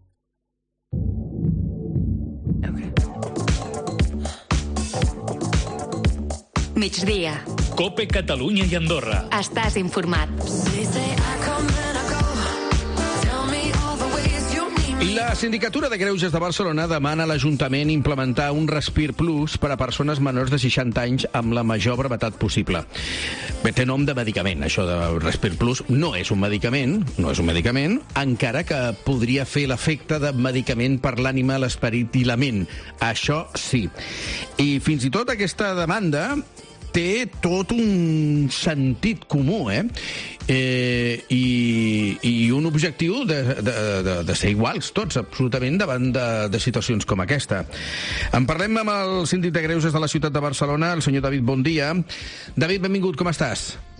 Migdia. COPE Catalunya i Andorra. Estàs informat. La Sindicatura de Greuges de Barcelona demana a l'Ajuntament implementar un Respir Plus per a persones menors de seixanta anys amb la major brevetat possible. Bé, té nom de medicament, això de Respir Plus. No és un medicament, no és un medicament, encara que podria fer l'efecte de medicament per l'ànima, l'esperit i la ment. Això sí. I fins i tot aquesta demanda té tot un sentit comú, eh? eh i, i un objectiu de, de, de, de ser iguals tots, absolutament, davant de, de situacions com aquesta. En parlem amb el síndic de Greuges de la ciutat de Barcelona, el senyor David Bondia. David, benvingut, com estàs?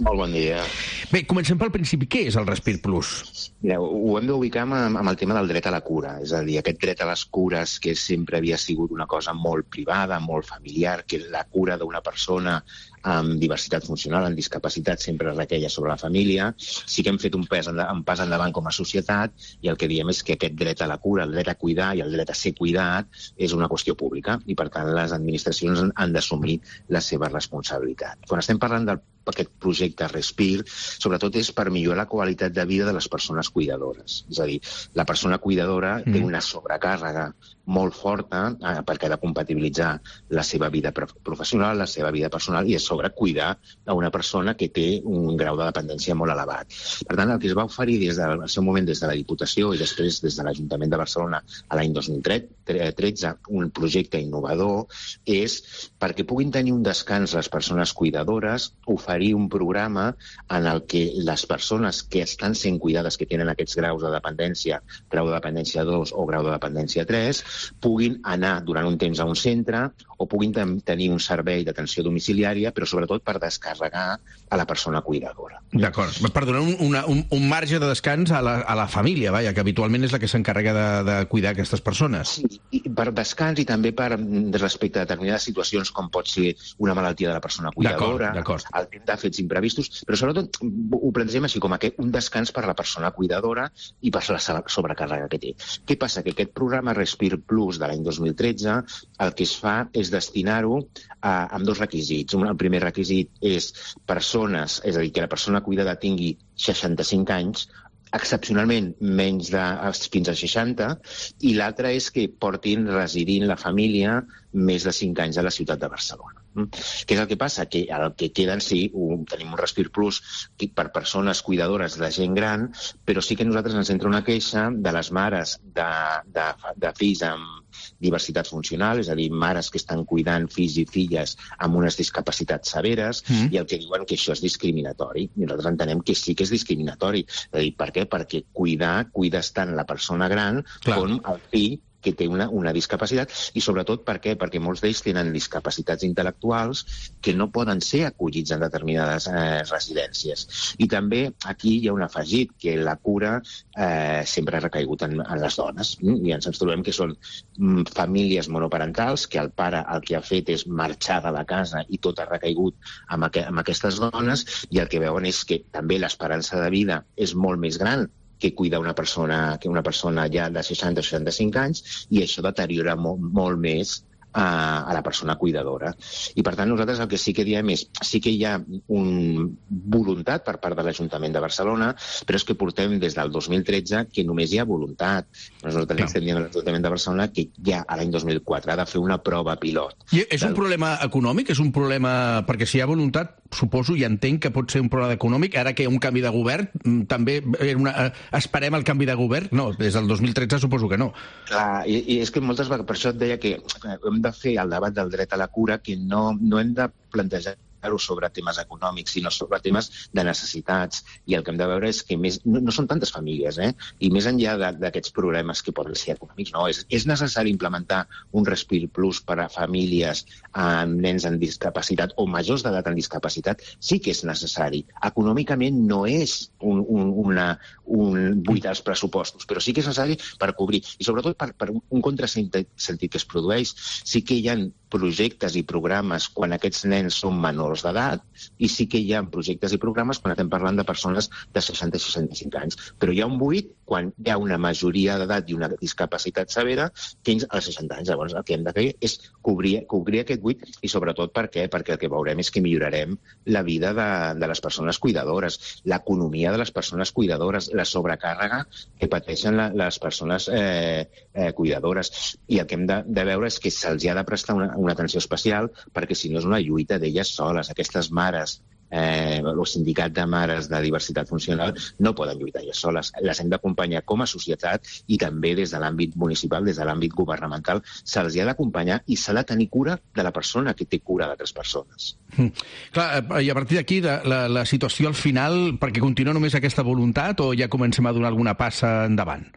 Molt bon dia. Bé, comencem pel principi. Què és el Respir Plus? Mireu, ho hem d'ubicar amb, amb el tema del dret a la cura. És a dir, aquest dret a les cures que sempre havia sigut una cosa molt privada, molt familiar, que la cura d'una persona amb diversitat funcional, amb discapacitat, sempre requeia sobre la família. Sí que hem fet un pas, un pas endavant com a societat i el que diem és que aquest dret a la cura, el dret a cuidar i el dret a ser cuidat és una qüestió pública i, per tant, les administracions han d'assumir la seva responsabilitat. Quan estem parlant del aquest projecte Respir, sobretot és per millorar la qualitat de vida de les persones cuidadores. És a dir, la persona cuidadora mm. té una sobrecàrrega molt forta eh, perquè ha de compatibilitzar la seva vida professional, la seva vida personal i a sobre cuidar a una persona que té un grau de dependència molt elevat. Per tant, el que es va oferir des del seu moment des de la Diputació i després des de l'Ajuntament de Barcelona a l'any dos mil tretze, un projecte innovador, és perquè puguin tenir un descans les persones cuidadores, oferir un programa en el que les persones que estan sent cuidades, que tenen aquests graus de dependència, grau de dependència dos o grau de dependència tres, puguin anar durant un temps a un centre o puguin tenir un servei d'atenció domiciliària, però sobretot per descarregar a la persona cuidadora. D'acord. Per donar un, una, un, un marge de descans a la, a la família, vaja, que habitualment és la que s'encarrega de, de cuidar aquestes persones. Sí, i per descans i també per respecte a determinades situacions com pot ser una malaltia de la persona cuidadora, el temps de fets imprevistos, però sobretot ho plantegem així com aquest, un descans per la persona cuidadora i per la sobrecàrrega que té. Què passa? Que aquest programa Respir Plus de l'any dos mil tretze el que es fa és destinar-ho amb dos requisits. El primer requisit és persones, és a dir, que la persona cuidada tingui seixanta-cinc anys, excepcionalment menys de fins a seixanta, i l'altre és que portin residint la família més de cinc anys a la ciutat de Barcelona. Què és el que passa? Que el que queden, sí, un, tenim un Respir Plus per persones cuidadores de gent gran, però sí que nosaltres ens entra una queixa de les mares de, de, de fills amb diversitat funcional, és a dir, mares que estan cuidant fills i filles amb unes discapacitats severes, mm. i el que diuen que això és discriminatori. I nosaltres entenem que sí que és discriminatori. És a dir, per què? Perquè cuidar, cuides tant la persona gran Clar. com el fill que té una, una discapacitat, i sobretot per què? Perquè molts d'ells tenen discapacitats intel·lectuals que no poden ser acollits en determinades eh, residències. I també aquí hi ha un afegit, que la cura eh, sempre ha recaigut en, en les dones, i ens trobem que són mm, famílies monoparentals, que el pare el que ha fet és marxar de la casa i tot ha recaigut amb, aqu amb aquestes dones, i el que veuen és que també l'esperança de vida és molt més gran que cuida una persona, que una persona ja de seixanta o seixanta-cinc anys, i això deteriora molt, molt més a, a la persona cuidadora. I, per tant, nosaltres el que sí que diem és sí que hi ha una voluntat per part de l'Ajuntament de Barcelona, però és que portem des del dos mil tretze que només hi ha voluntat. Nosaltres no. estem dient a l'Ajuntament de Barcelona que ja a l'any dos mil quatre ha de fer una prova pilot. I és un problema econòmic? És un problema... Perquè si hi ha voluntat, suposo i entenc que pot ser un problema econòmic. Ara que hi ha un canvi de govern, també una... esperem el canvi de govern? No, des del dos mil tretze suposo que no. Clar, i, i és que moltes vegades, per això et deia que hem de fer el debat del dret a la cura, que no, no hem de plantejar sobre temes econòmics, sinó sobre temes de necessitats. I el que hem de veure és que més, no, no són tantes famílies, eh? I més enllà d'aquests problemes que poden ser econòmics, no, és, és necessari implementar un Respir Plus per a famílies amb nens amb discapacitat o majors d'edat amb discapacitat, sí que és necessari. Econòmicament no és un, un, una, un buit als pressupostos, però sí que és necessari per cobrir. I sobretot per, per un contrasentit que es produeix, sí que hi ha projectes i programes quan aquests nens són menors d'edat, i sí que hi ha projectes i programes quan estem parlant de persones de seixanta i seixanta-cinc anys. Però hi ha un buit quan hi ha una majoria d'edat i una discapacitat severa fins als seixanta anys. Llavors el que hem de fer és cobrir, cobrir aquest buit, i sobretot per què? Perquè el que veurem és que millorarem la vida de, de les persones cuidadores, l'economia de les persones cuidadores, la sobrecàrrega que pateixen la, les persones eh, eh, cuidadores. I el que hem de, de veure és que se'ls ha de prestar una, una atenció especial, perquè si no és una lluita d'elles soles. Aquestes mares, eh, el sindicat de mares de diversitat funcional, no poden lluitar elles soles. Les hem d'acompanyar com a societat, i també des de l'àmbit municipal, des de l'àmbit governamental, se'ls ha d'acompanyar i s'ha de tenir cura de la persona que té cura d'altres persones. Mm. Clar, i a partir d'aquí, la, la situació al final, perquè continua només aquesta voluntat, o ja comencem a donar alguna passa endavant?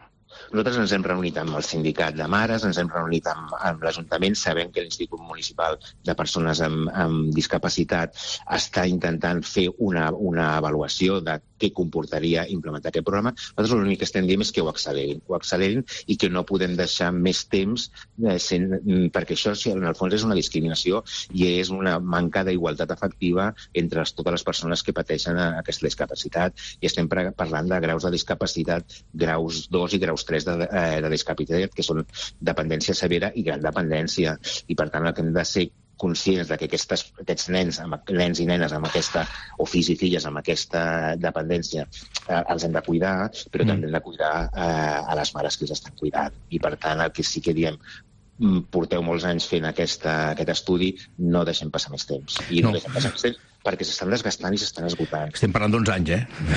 Nosaltres ens hem reunit amb el sindicat de mares, ens hem reunit amb, amb l'Ajuntament, sabem que l'Institut Municipal de Persones amb, amb Discapacitat està intentant fer una, una avaluació de què comportaria implementar aquest programa. Nosaltres l'únic que estem dient és que ho accelerin, ho accelerin i que no podem deixar més temps, eh, sen, perquè això en el fons és una discriminació i és una manca d'igualtat efectiva entre les, totes les persones que pateixen aquesta discapacitat. I estem parlant de graus de discapacitat, graus dos i graus tres de, eh, de discapacitat, que són dependència severa i gran dependència. I per tant el que hem de ser conscients de que aquestes, aquests nens, amb, nens i nenes amb aquesta, o fills i filles amb aquesta dependència, eh, els hem de cuidar, però mm. també hem de cuidar eh, a les mares que els estan cuidant. I per tant el que sí que diem, porteu molts anys fent aquesta, aquest estudi, no deixem passar més temps. I no, no deixem passar més temps perquè s'estan desgastant i s'estan esgotant. Estem parlant d'onze anys,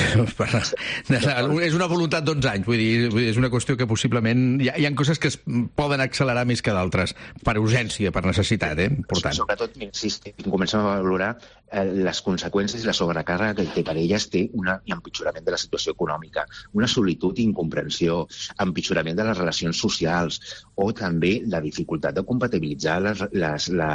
eh? És una voluntat d'onze anys, vull dir, és una qüestió que possiblement... Hi ha, hi ha coses que es poden accelerar més que d'altres, per urgència, per necessitat, eh? Important. Sobretot, si comencem a valorar eh, les conseqüències i la sobrecàrrega que per elles té un empitjorament de la situació econòmica, una solitud i incomprensió, empitjorament de les relacions socials, o també la dificultat de compatibilitzar les, les, la,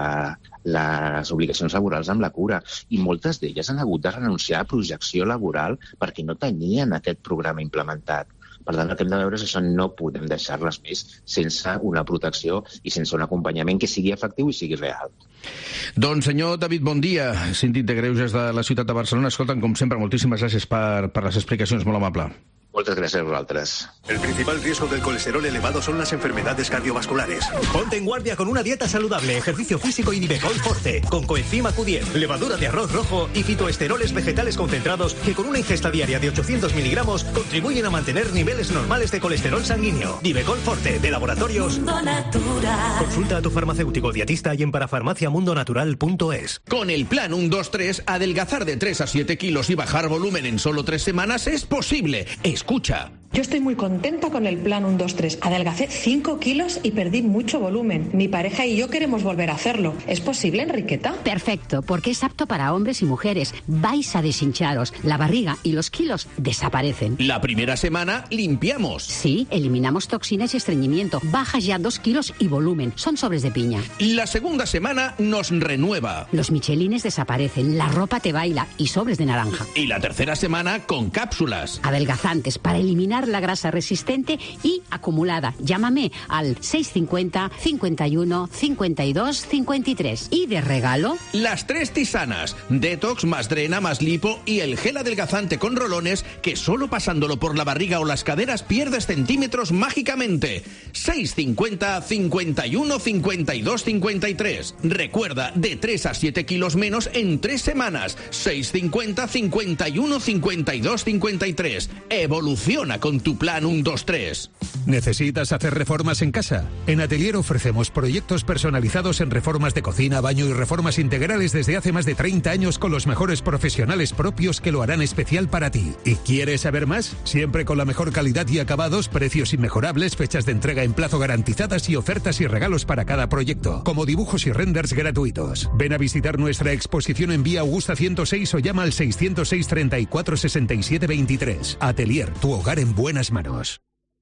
les obligacions laborals amb la cura. I moltes d'elles han hagut de renunciar a projecció laboral perquè no tenien aquest programa implementat. Per tant, el que hem de veure és això, no podem deixar-les més sense una protecció i sense un acompanyament que sigui efectiu i sigui real. Doncs, senyor David, bon dia, síndic de Greuges de la ciutat de Barcelona. Escolta'm, com sempre, moltíssimes gràcies per, per les explicacions, molt amable. Muchas gracias a vosotras. El principal riesgo del colesterol elevado son las enfermedades cardiovasculares. Ponte en guardia con una dieta saludable, ejercicio físico y Nivecol Forte, con coenzima Q diez, levadura de arroz rojo y fitoesteroles vegetales concentrados que con una ingesta diaria de ochocientos miligramos contribuyen a mantener niveles normales de colesterol sanguíneo. Nivecol Forte, de Laboratorios Mundo Natural. Consulta a tu farmacéutico dietista y en parafarmacia mundo natural punto es. Con el plan uno dos tres, adelgazar de tres a siete kilos y bajar volumen en solo tres semanas es posible. Escucha. Yo estoy muy contenta con el plan uno dos tres. Adelgacé cinco kilos y perdí mucho volumen. Mi pareja y yo queremos volver a hacerlo. ¿Es posible, Enriqueta? Perfecto, porque es apto para hombres y mujeres. Vais a deshincharos. La barriga y los kilos desaparecen. La primera semana limpiamos. Sí, eliminamos toxinas y estreñimiento. Bajas ya dos kilos y volumen. Son sobres de piña. La segunda semana nos renueva. Los michelines desaparecen. La ropa te baila y sobres de naranja. Y la tercera semana con cápsulas. Adelgazantes para eliminar la grasa resistente y acumulada. Llámame al seis cincuenta, cincuenta y uno, cincuenta y dos, cincuenta y tres. Y de regalo, las tres tisanas. Detox más drena más lipo y el gel adelgazante con rolones que solo pasándolo por la barriga o las caderas pierdes centímetros mágicamente. seis cincuenta, cincuenta y uno, cincuenta y dos, cincuenta y tres. Recuerda, de tres a siete kilos menos en tres semanas. seis cincuenta, cincuenta y uno, cincuenta y dos, cincuenta y tres. Evoluciona con tu plan uno dos tres. ¿Necesitas hacer reformas en casa? En Atelier ofrecemos proyectos personalizados en reformas de cocina, baño y reformas integrales desde hace más de treinta años con los mejores profesionales propios que lo harán especial para ti. ¿Y quieres saber más? Siempre con la mejor calidad y acabados, precios inmejorables, fechas de entrega en plazo garantizadas y ofertas y regalos para cada proyecto, como dibujos y renders gratuitos. Ven a visitar nuestra exposición en Vía Augusta ciento seis o llama al seiscientos seis, treinta y cuatro, sesenta y siete, veintitrés. Atelier, tu hogar en buenas manos.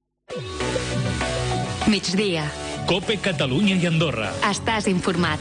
Migdia. Cope Catalunya i Andorra. Estàs informat.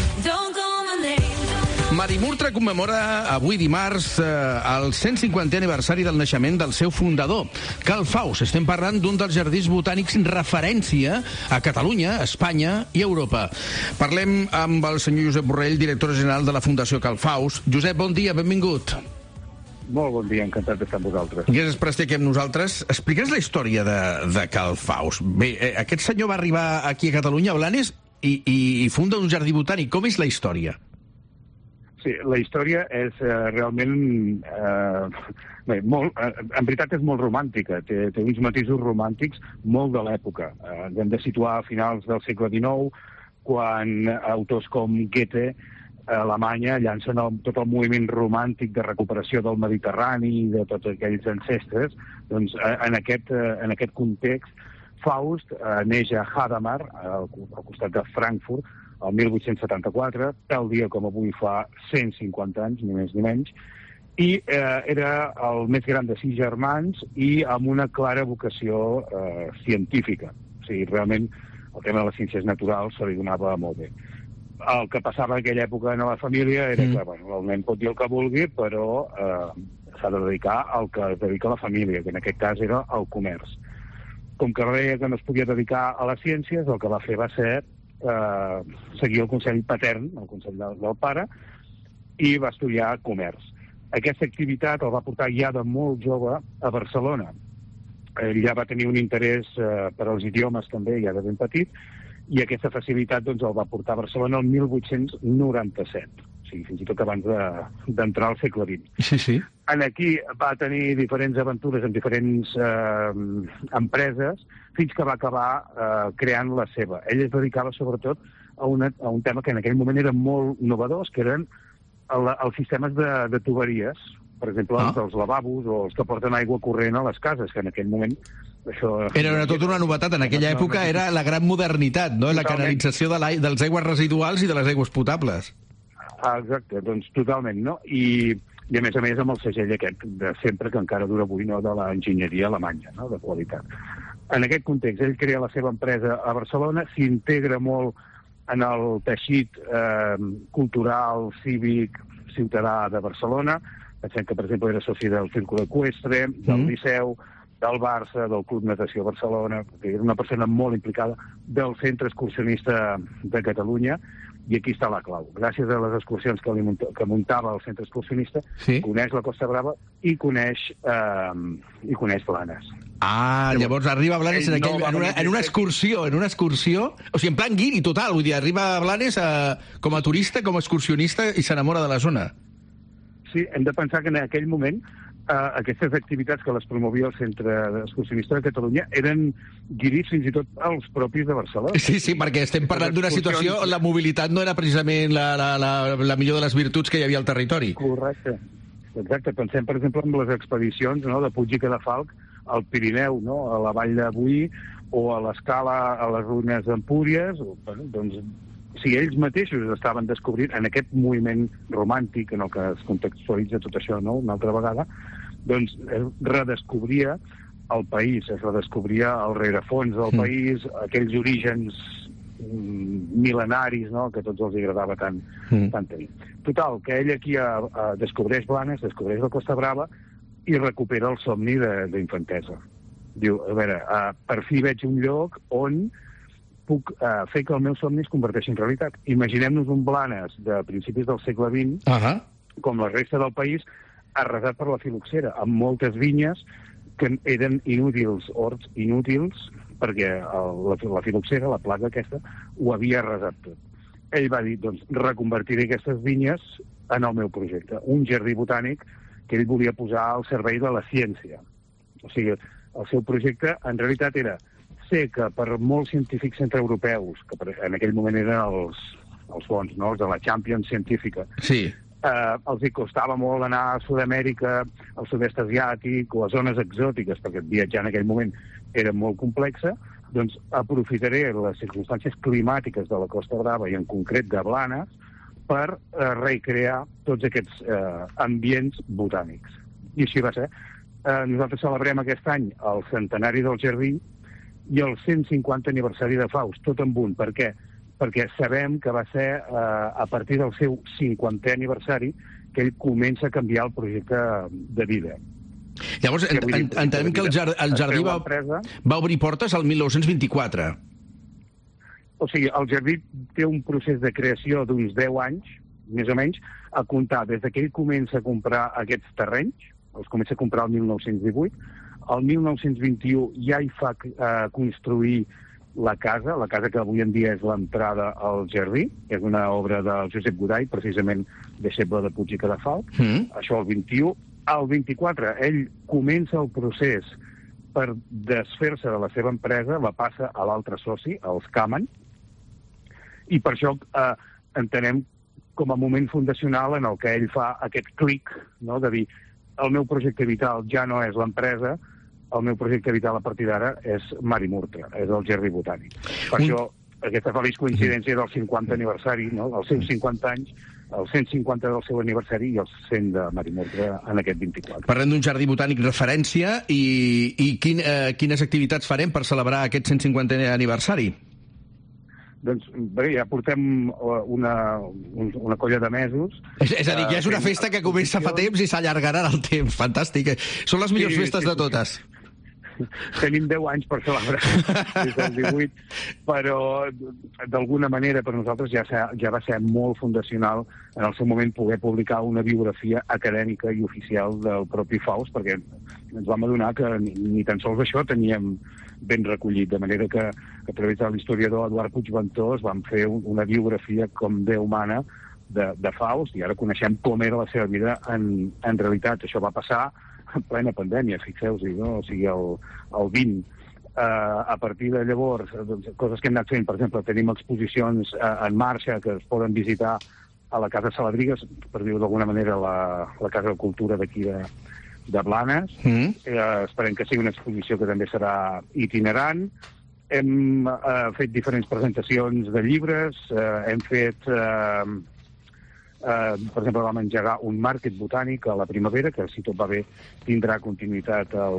Marimurtra commemora avui dimarts eh, el cent cinquantè aniversari del naixement del seu fundador, Carl Faust. Estem parlant d'un dels jardins botànics referència a Catalunya, Espanya i Europa. Parlem amb el senyor Josep Borrell, director general de la Fundació Carl Faust. Josep, bon dia, benvingut. Molt bon dia, encantat d'estar amb vosaltres. Gràcies per estar aquí amb nosaltres. Explica'ns la història de, de Carl Faust. Bé, eh, aquest senyor va arribar aquí a Catalunya, a Blanes, i, i, i funda un jardí botànic. Com és la història? Sí, la història és eh, realment... Eh, bé, molt, eh, en veritat és molt romàntica. Té, té uns matisos romàntics molt de l'època. Eh, ens hem de situar a finals del segle dinou, quan autors com Goethe, a Alemanya, llancen el, tot el moviment romàntic de recuperació del Mediterrani i de tots aquells ancestres. Doncs en aquest, en aquest context, Faust eh, neix a Hadamar, al, al costat de Frankfurt, el mil vuit-cents setanta-quatre, tal dia com avui fa cent cinquanta anys, ni més ni menys, I eh, era el més gran de sis germans i amb una clara vocació eh, científica. O sigui, realment el tema de les ciències naturals se li donava molt bé. El que passava en aquella època en la família era mm. que bueno, el nen pot dir el que vulgui, però eh, s'ha de dedicar al que es dedica a la família, que en aquest cas era el comerç. Com que veia que no es podia dedicar a les ciències, el que va fer va ser eh, seguir el consell patern, el consell del, del pare, i va estudiar comerç. Aquesta activitat el va portar ja de molt jove a Barcelona. Ell ja va tenir un interès eh, per als idiomes també, ja de ben petit, i aquesta facilitat doncs, el va portar a Barcelona el mil vuit-cents noranta-set, o sigui, fins i tot abans d'entrar de, al segle vint. Sí, sí. En aquí va tenir diferents aventures en diferents eh, empreses, fins que va acabar eh, creant la seva. Ell es dedicava sobretot a, una, a un tema que en aquell moment era molt innovadors, que eren el, els sistemes de, de tuberies, per exemple, ah. els lavabos o els que porten aigua corrent a les cases, que en aquell moment això... Era una, tota una novetat. En aquella època era la gran modernitat, no? La canalització de dels aigües residuals i de les aigües potables. Ah, exacte, doncs totalment, no? I, i a més a més amb el segell aquest de sempre, que encara dura avui, no? De l'enginyeria alemanya, no? De qualitat. En aquest context, ell crea la seva empresa a Barcelona, s'integra molt en el teixit eh, cultural, cívic, ciutadà de Barcelona. Pensem que, per exemple, era soci del Círculo Ecuestre, del mm. Liceu, del Barça, del Club Natació Barcelona. Era una persona molt implicada del Centre Excursionista de Catalunya, i aquí està la clau. Gràcies a les excursions que, li munta, que muntava el Centre Excursionista, sí. coneix la Costa Brava i coneix, eh, i coneix Blanes. Ah, llavors arriba a Blanes en, aquell, no en, una, en una excursió, en una excursió, o sigui, en plan guiri total, vull dir, arriba a Blanes a, com a turista, com a excursionista, i s'enamora de la zona. Sí, hem de pensar que en aquell moment eh, aquestes activitats que les promovia el Centre Excursionista de Catalunya eren guiris fins i tot als propis de Barcelona. Sí, sí, perquè estem parlant d'una situació on la mobilitat no era precisament la, la, la, la millor de les virtuts que hi havia al territori. Correcte. Exacte. Pensem, per exemple, en les expedicions, no?, de Puig i Cadafalch al Pirineu, no?, a la Vall de Boí, o a l'Escala, a les ruïnes d'Empúries, o, bueno, doncs... Si ells mateixos estaven descobrint en aquest moviment romàntic en el que es contextualitza tot això, no?, una altra vegada, doncs es redescobria el país, es redescobria el rerefons del mm. país, aquells orígens mm, mil·lenaris, no?, que a tots els agradava tant, mm. tant tenir. Total, que ell aquí a, a descobreix Blanes, descobreix la Costa Brava i recupera el somni d'infantesa. Diu, a veure, uh, per fi veig un lloc on puc uh, fer que el meu somni es converteixi en realitat. Imaginem-nos un Blanes de principis del segle vint, uh -huh. com la resta del país, arrasat per la filoxera, amb moltes vinyes que eren inútils, horts inútils, perquè el, la, la filoxera, la plaga aquesta, ho havia arrasat tot. Ell va dir, doncs, reconvertiré aquestes vinyes en el meu projecte. Un jardí botànic que ell volia posar al servei de la ciència. O sigui, el seu projecte, en realitat, era sé que per molts científics centreeuropeus, que en aquell moment eren els, els bons, no?, els de la Champions científica, sí. eh, els hi costava molt anar a Sud-amèrica, al sud-est asiàtic o a zones exòtiques, perquè viatjar en aquell moment era molt complexa, doncs aprofitaré les circumstàncies climàtiques de la Costa Brava i en concret de Blanes per eh, recrear tots aquests eh, ambients botànics. I així va ser. Eh, nosaltres celebrem aquest any el centenari del jardí i el cent cinquanta aniversari de Faust, tot en un. Per què? Perquè sabem que va ser eh, a partir del seu cinquantè aniversari que ell comença a canviar el projecte de vida. Llavors, en, en, entenem que el, jar, el jardí va, va obrir portes al mil nou-cents vint-i-quatre. O sigui, el jardí té un procés de creació d'uns deu anys, més o menys, a comptar des que ell comença a comprar aquests terrenys, els comença a comprar el mil nou-cents divuit, el mil nou-cents vint-i-u ja hi fa eh, construir la casa, la casa que avui en dia és l'entrada al jardí, que és una obra del Josep Goday, precisament deixeble de Puig i Cadafalch, mm. això el vint-i-u. Al vint-i-quatre, ell comença el procés per desfer-se de la seva empresa, la passa a l'altre soci, als Kaman, i per això eh, entenem com a moment fundacional en el que ell fa aquest clic, no?, de dir, el meu projecte vital ja no és l'empresa, el meu projecte vital a partir d'ara és Mari Murtra, és el jardí botànic. Per Un... això, aquesta feliç coincidència del cinquantè aniversari, no?, dels seus cinquanta anys, el cent cinquanta del seu aniversari i el cent de Marimurtre en aquest vint-i-quatre. Parlem d'un jardí botànic referència i, i quin, eh, quines activitats farem per celebrar aquest cent cinquantè aniversari? Doncs bé, ja portem una, una colla de mesos. És, és a dir, que és una festa que comença fa temps i s'allargarà en el temps. Fantàstic. Són les millors sí, festes sí, de totes. Sí. Tenim deu anys per celebrar des del divuit, però d'alguna manera per nosaltres ja, ja va ser molt fundacional en el seu moment poder publicar una biografia acadèmica i oficial del propi Faust, perquè ens vam adonar que ni, ni tan sols això teníem ben recollit, de manera que a través de l'historiador Eduard Puigventós vam fer un, una biografia com Déu mana de, de Faust, i ara coneixem com era la seva vida en, en realitat. Això va passar en plena pandèmia, fixeu-s'hi, no? O sigui, el, el vint. Uh, a partir de llavors, doncs, coses que hem anat fent, per exemple, tenim exposicions uh, en marxa que es poden visitar a la Casa Saladrigues, per dir-ho d'alguna manera, la, la Casa de Cultura d'aquí de, de Blanes. Mm. Uh, esperem que sigui una exposició que també serà itinerant. Hem uh, fet diferents presentacions de llibres, uh, hem fet... Uh, Uh, per exemple, vam engegar un màrquet botànic a la primavera, que si tot va bé tindrà continuïtat el,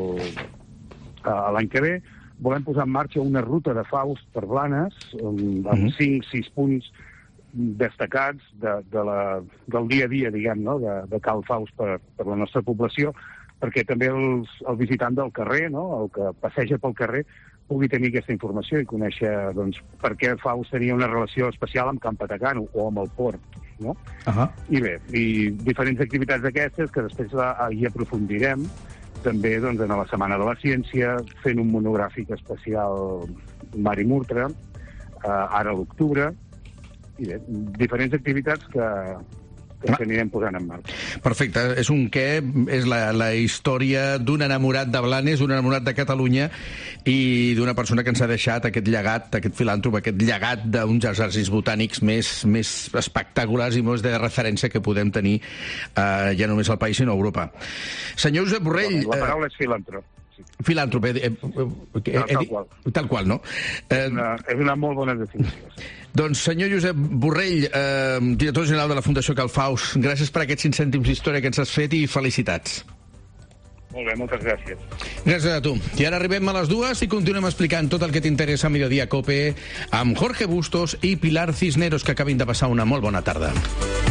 uh, l'any que ve. Volem posar en marxa una ruta de Faust per Blanes, um, amb cinc sis punts destacats de, de la, del dia a dia, diguem, no? de, de Cal Faust per, per la nostra població, perquè també els, el visitant del carrer, no? El que passeja pel carrer, pugui tenir aquesta informació i conèixer doncs, per què Faust tenia una relació especial amb Can Patacano o amb el port. No? Uh-huh. I bé, i diferents activitats d'aquestes que després la, hi aprofundirem també doncs, en la Setmana de la Ciència, fent un monogràfic especial Marimurtre, eh, ara a l'octubre, i bé, diferents activitats que, que ah. anirem posant en marxa. Perfecte, és un què, és la, la història d'un enamorat de Blanes, d'un enamorat de Catalunya i d'una persona que ens ha deixat aquest llegat, aquest filàntrop, aquest llegat d'uns exercicis botànics més, més espectaculars i més de referència que podem tenir eh, ja només al país sinó a Europa. Senyor Josep Borrell... La paraula és filàntrop. Filàntrop, eh, eh, eh, tal, tal qual. Tal qual, no? Eh, és, una, és una molt bona definició. Doncs, senyor Josep Borrell, eh, director general de la Fundació Cal Faust, gràcies per aquests cinc cèntims d'història que ens has fet i felicitats. Molt bé, moltes gràcies. Gràcies a tu. I ara arribem a les dues i continuem explicant tot el que t'interessa a Mediodía Cope amb Jorge Bustos i Pilar Cisneros, que acabin de passar una molt bona tarda.